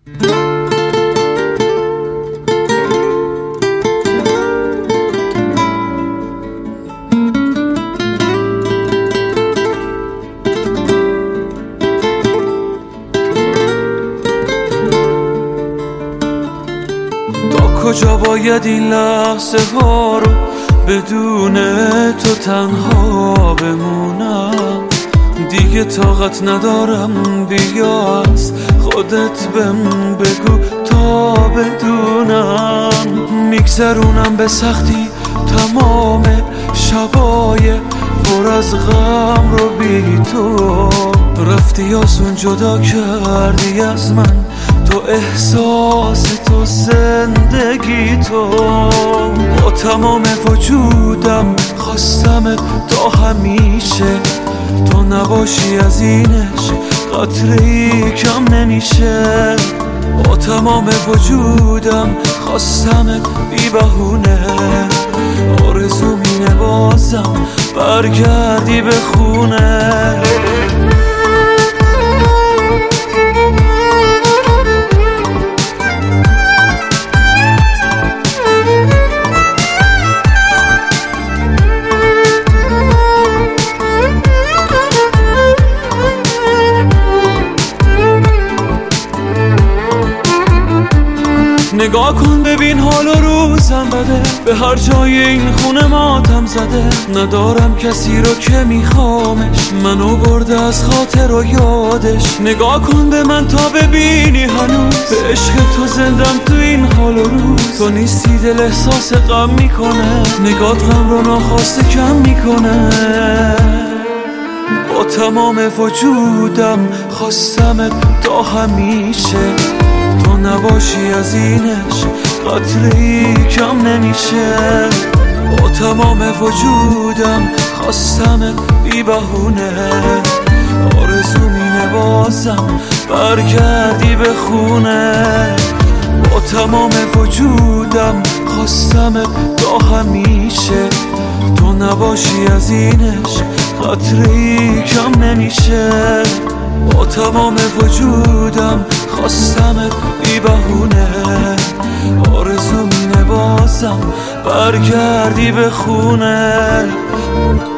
کجا باید این لحظه ها رو بدون تو تنها بمونم؟ دیگه طاقت ندارم، بیا از خودت بهم بگو تا بدونم. میگذرونم به سختی تمام شبای پر از غم رو بی تو. رفتی آسون جدا کردی از من، تو احساس تو زندگی تو. با تمام وجودم خواستمت تا همیشه، تو نباشی از اینش قطره‌ای کم نمیشه. با تمام وجودم خواستمت بی بهونه، آرزوم اینه بازم برگردی به خونه. نگاه کن ببین حال و روزم بده، به هر جای این خونه ماتم زده. ندارم کسی رو که میخوامش، منو برده از خاطر و یادش. نگاه کن به من تا ببینی هنوز به عشق تو زندم تو این حال و روز. تو نیستی دل احساس غم میکنه، نگات غم رو ناخواسته کم میکنه. با تمام وجودم خواستمت تا همیشه، تو نباشی از اینش قطره‌ای کم نمیشه. با تمام وجودم خواستمت بی بهونه، آرزوم اینه بازم برگردی به خونه. با تمام وجودم خواستمت تا همیشه، تو نباشی از اینش قطره‌ای کم نمیشه. با تمام وجودم خواستمت بی بهونه، آرزوم اینه بازم برگردی به خونه.